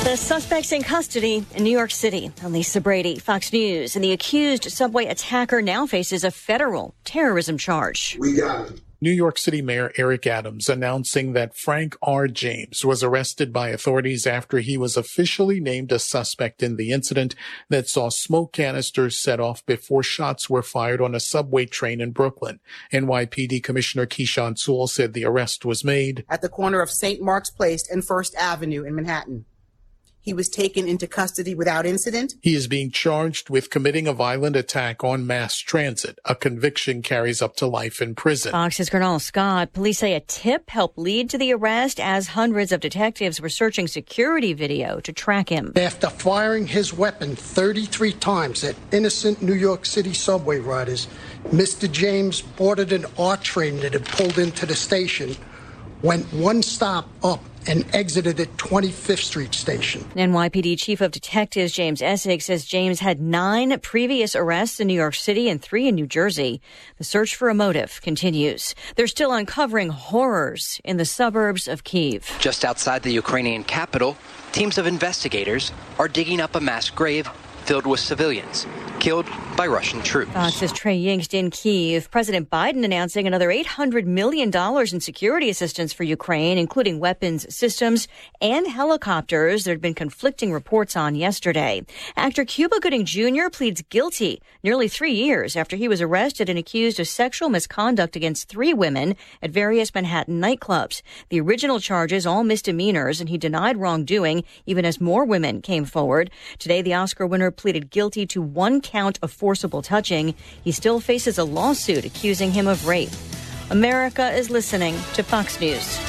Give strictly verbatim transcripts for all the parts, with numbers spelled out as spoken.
The suspects in custody in New York City. I'm Lisa Brady, Fox News. And the accused subway attacker now faces a federal terrorism charge. We got him. New York City Mayor Eric Adams announcing that Frank R. James was arrested by authorities after he was officially named a suspect in the incident that saw smoke canisters set off before shots were fired on a subway train in Brooklyn. N Y P D Commissioner Keechant Sewell said the arrest was made at the corner of Saint Mark's Place and First Avenue in Manhattan. He was taken into custody without incident. He is being charged with committing a violent attack on mass transit. A conviction carries up to life in prison. Fox's Colonel Scott. Police say a tip helped lead to the arrest as hundreds of detectives were searching security video to track him. After firing his weapon thirty-three times at innocent New York City subway riders, Mister James boarded an R train that had pulled into the station, went one stop up, and exited at twenty-fifth Street Station. N Y P D Chief of Detectives James Essig says James had nine previous arrests in New York City and three in New Jersey. The search for a motive continues. They're still uncovering horrors in the suburbs of Kyiv. Just outside the Ukrainian capital, teams of investigators are digging up a mass grave filled with civilians killed by Russian troops. Fox's Trey Yingst in Kyiv. President Biden announcing another eight hundred million dollars in security assistance for Ukraine, including weapons systems and helicopters. There had been conflicting reports on yesterday. Actor Cuba Gooding Junior pleads guilty nearly three years after he was arrested and accused of sexual misconduct against three women at various Manhattan nightclubs. The original charges, all misdemeanors, and he denied wrongdoing even as more women came forward. Today, the Oscar winner pleaded guilty to one count of forcible touching. He still faces a lawsuit accusing him of rape. America is listening to Fox News.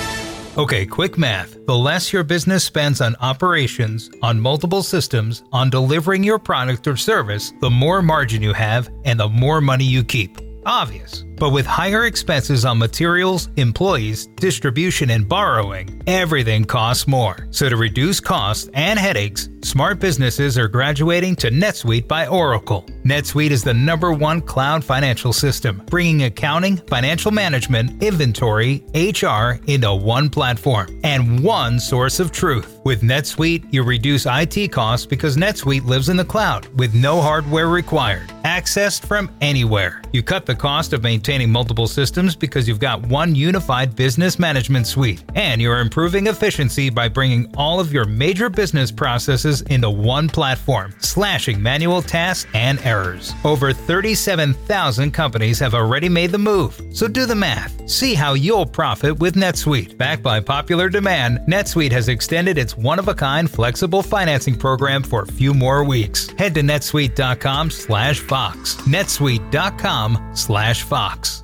Okay, quick math. The less your business spends on operations, on multiple systems, on delivering your product or service, the more margin you have and the more money you keep. Obvious. But with higher expenses on materials, employees, distribution, and borrowing, everything costs more. So to reduce costs and headaches, smart businesses are graduating to NetSuite by Oracle. NetSuite is the number one cloud financial system, bringing accounting, financial management, inventory, H R into one platform and one source of truth. With NetSuite, you reduce I T costs because NetSuite lives in the cloud with no hardware required, accessed from anywhere. You cut the cost of maintaining multiple systems because you've got one unified business management suite, and you're improving efficiency by bringing all of your major business processes into one platform, slashing manual tasks and errors. Over thirty-seven thousand companies have already made the move, so do the math. See how you'll profit with NetSuite. Backed by popular demand, NetSuite has extended its one-of-a-kind flexible financing program for a few more weeks. Head to netsuite.com slash Fox. netsuite.com slash Fox.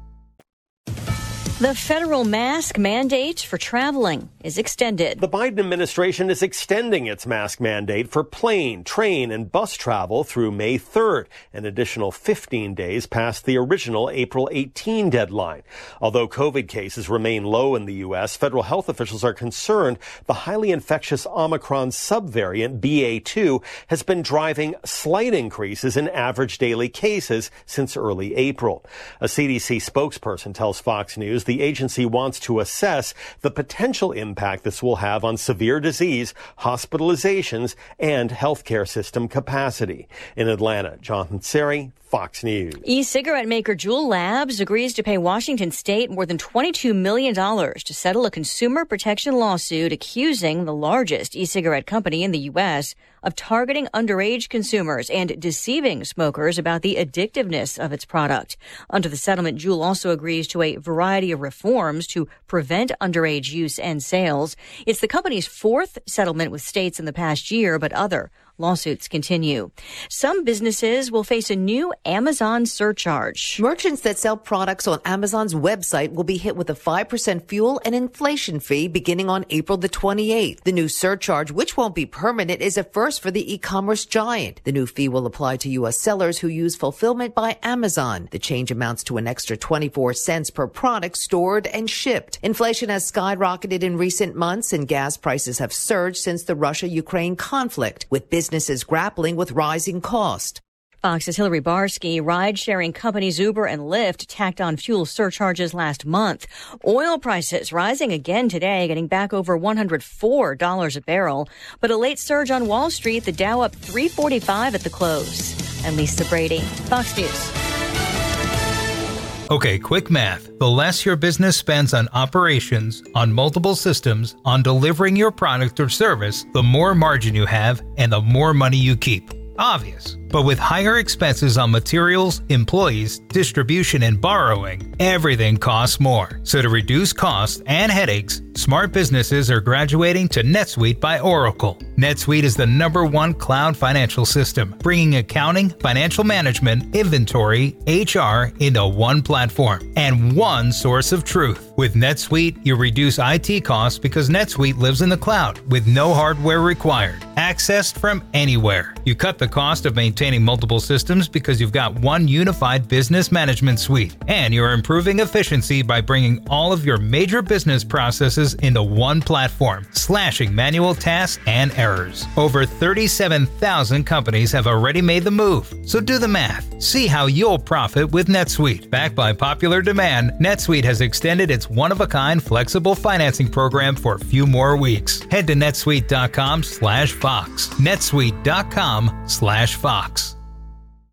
The federal mask mandate for traveling is extended. The Biden administration is extending its mask mandate for plane, train, and bus travel through May third, an additional fifteen days past the original April eighteenth deadline. Although COVID cases remain low in the U S, federal health officials are concerned the highly infectious Omicron subvariant B A two has been driving slight increases in average daily cases since early April. A C D C spokesperson tells Fox News the agency wants to assess the potential impact this will have on severe disease, hospitalizations, and healthcare system capacity. In Atlanta, Jonathan Seri, Fox News. E-cigarette maker Juul Labs agrees to pay Washington State more than twenty-two million dollars to settle a consumer protection lawsuit accusing the largest e-cigarette company in the U S of targeting underage consumers and deceiving smokers about the addictiveness of its product. Under the settlement, Juul also agrees to a variety of reforms to prevent underage use and sales. It's the company's fourth settlement with states in the past year, but other lawsuits continue. Some businesses will face a new Amazon surcharge. Merchants that sell products on Amazon's website will be hit with a five percent fuel and inflation fee beginning on April the twenty-eighth. The new surcharge, which won't be permanent, is a first for the e-commerce giant. The new fee will apply to U S sellers who use fulfillment by Amazon. The change amounts to an extra twenty-four cents per product stored and shipped. Inflation has skyrocketed in recent months, and gas prices have surged since the Russia-Ukraine conflict, with businesses grappling with rising costs. Fox's Hillary Barsky. Ride-sharing companies Uber and Lyft tacked on fuel surcharges last month. Oil prices rising again today, getting back over one hundred four dollars a barrel. But a late surge on Wall Street, the Dow up three forty-five at the close. I'm Lisa Brady, Fox News. Okay, quick math. The less your business spends on operations, on multiple systems, on delivering your product or service, the more margin you have and the more money you keep. Obvious. But with higher expenses on materials, employees, distribution, and borrowing, everything costs more. So to reduce costs and headaches, smart businesses are graduating to NetSuite by Oracle. NetSuite is the number one cloud financial system, bringing accounting, financial management, inventory, H R into one platform and one source of truth. With NetSuite, you reduce I T costs because NetSuite lives in the cloud with no hardware required, accessed from anywhere. You cut the cost of maintaining multiple systems because you've got one unified business management suite, and you're improving efficiency by bringing all of your major business processes into one platform, slashing manual tasks and errors. Over thirty-seven thousand companies have already made the move, so do the math. See how you'll profit with NetSuite. Backed by popular demand, NetSuite has extended its one-of-a-kind flexible financing program for a few more weeks. Head to netsuite.com slash Fox. netsuite.com slash Fox.